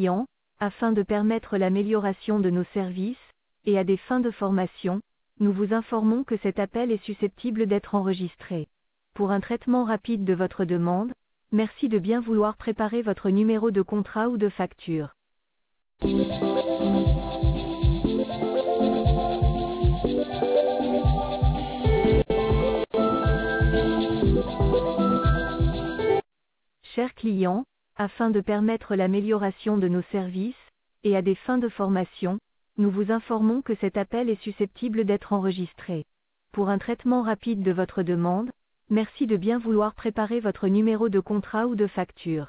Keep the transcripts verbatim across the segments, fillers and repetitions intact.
client, afin de permettre l'amélioration de nos services, et à des fins de formation, nous vous informons que cet appel est susceptible d'être enregistré. Pour un traitement rapide de votre demande, merci de bien vouloir préparer votre numéro de contrat ou de facture. Chers clients, afin de permettre l'amélioration de nos services, et à des fins de formation, nous vous informons que cet appel est susceptible d'être enregistré. Pour un traitement rapide de votre demande, merci de bien vouloir préparer votre numéro de contrat ou de facture.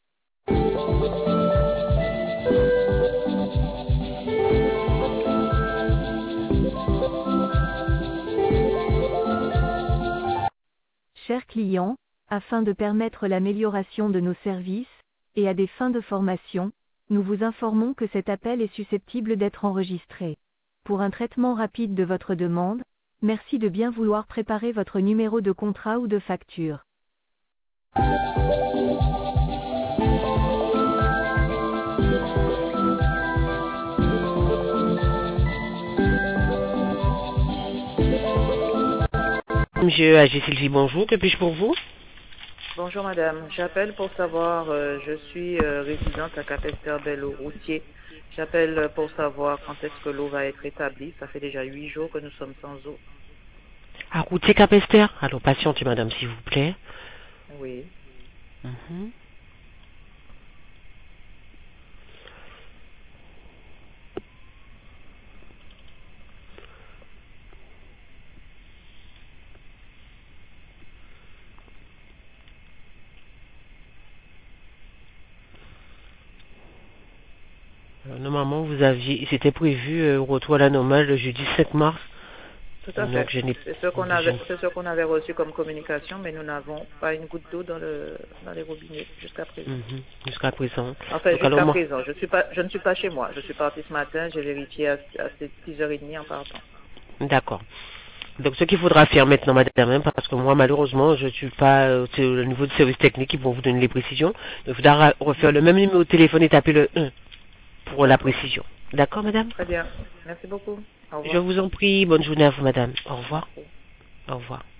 Chers clients, afin de permettre l'amélioration de nos services, et à des fins de formation, nous vous informons que cet appel est susceptible d'être enregistré. Pour un traitement rapide de votre demande, merci de bien vouloir préparer votre numéro de contrat ou de facture. Monsieur A G Sylvie, bonjour, que puis-je pour vous? Bonjour madame, j'appelle pour savoir, euh, je suis euh, résidente à Capesterre-Belle Routier. J'appelle pour savoir quand est-ce que l'eau va être établie. Ça fait déjà huit jours que nous sommes sans eau. À Routier Capesterre? Alors patientez madame, s'il vous plaît. Oui. Mm-hmm. Normalement, vous aviez, c'était prévu euh, retour à la normale le jeudi sept mars. Tout à Donc, fait. C'est ce qu'on avait, c'est ce qu'on avait reçu comme communication, mais nous n'avons pas une goutte d'eau dans le, dans les robinets jusqu'à présent. Mm-hmm. Jusqu'à présent. Enfin, jusqu'à alors, présent. Je suis pas, je ne suis pas chez moi. Je suis partie ce matin. J'ai vérifié à, à six heures trente en partant. D'accord. Donc, ce qu'il faudra faire maintenant, madame, parce que moi, malheureusement, je ne suis pas euh, au niveau du service technique qui vont vous donner les précisions. Il faudra refaire le même numéro de téléphone et taper le un pour la précision. D'accord, madame? Très bien. Merci beaucoup. Au revoir. Je vous en prie. Bonne journée à vous, madame. Au revoir. Au revoir.